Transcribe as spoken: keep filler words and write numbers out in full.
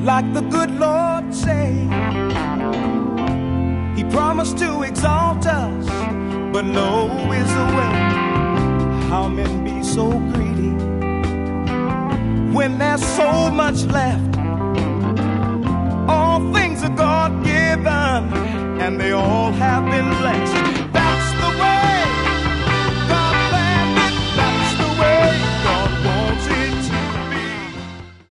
like the good Lord say. He promised to exalt us, but low is the way. How men be so greedy when there's so much left. All things are God given, and they all have been blessed.